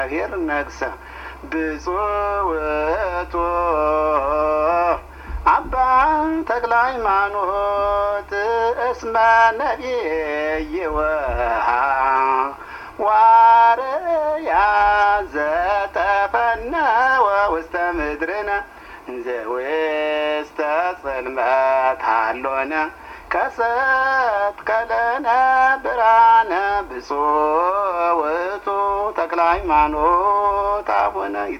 እግዚአብሔር ነግሰ ብፁዕ አባ ተክለ ሃይማኖት እስመ ነቢይ ዋርያ ዘተፈነወ ውስተ ምድርነ ዘውስተ ጽልመት ሃሎነ ከሰትከለነ ብርሃነ ብፁዕ ተክለ ሃይማኖት አቡነ